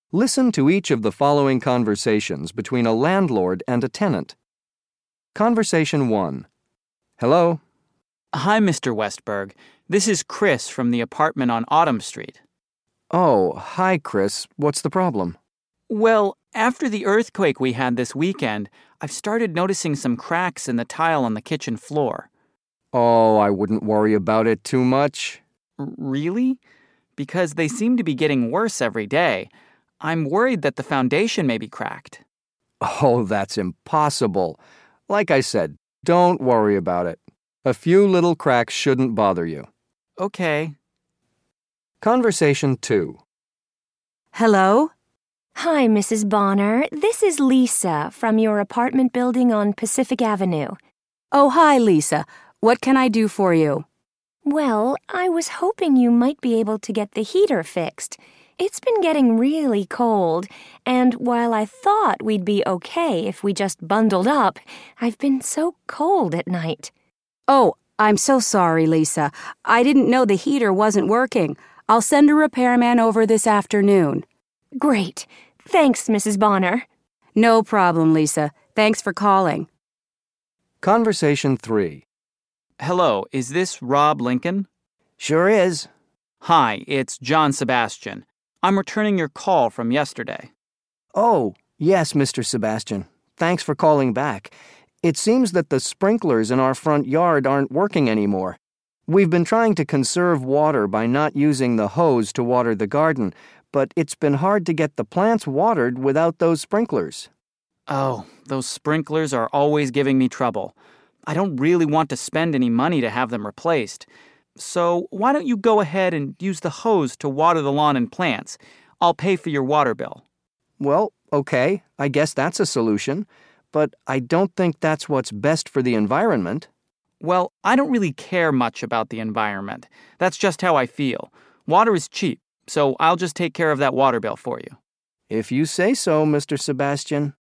Listen to each of the following conversations between a landlord and a tenant. Conversation 1. Hello? Hi, Mr. Westberg. This is Chris from the apartment on Autumn Street. Oh, hi, Chris. What's the problem? Well, after the earthquake we had this weekend, I've started noticing some cracks in the tile on the kitchen floor. Oh, I wouldn't worry about it too much. Really? Because they seem to be getting worse every day. I'm worried that the foundation may be cracked. Oh, that's impossible. Like I said, don't worry about it. A few little cracks shouldn't bother you. Okay. Conversation 2. Hello? Hi, Mrs. Bonner. This is Lisa from your apartment building on Pacific Avenue. Oh, hi, Lisa. What can I do for you? Well, I was hoping you might be able to get the heater fixed. It's been getting really cold, and while I thought we'd be okay if we just bundled up, I've been so cold at night. Oh, I'm so sorry, Lisa. I didn't know the heater wasn't working. I'll send a repairman over this afternoon. Great. Thanks, Mrs. Bonner. No problem, Lisa. Thanks for calling. Conversation 3. Hello, is this Rob Lincoln? Sure is. Hi, it's John Sebastian. I'm returning your call from yesterday. Oh, yes, Mr. Sebastian. Thanks for calling back. It seems that the sprinklers in our front yard aren't working anymore. We've been trying to conserve water by not using the hose to water the garden, but it's been hard to get the plants watered without those sprinklers. Oh, those sprinklers are always giving me trouble. I don't really want to spend any money to have them replaced. So why don't you go ahead and use the hose to water the lawn and plants? I'll pay for your water bill. Well, okay, I guess that's a solution, but I don't think that's what's best for the environment. Well, I don't really care much about the environment. That's just how I feel. Water is cheap, so I'll just take care of that water bill for you. If you say so, Mr. Sebastian.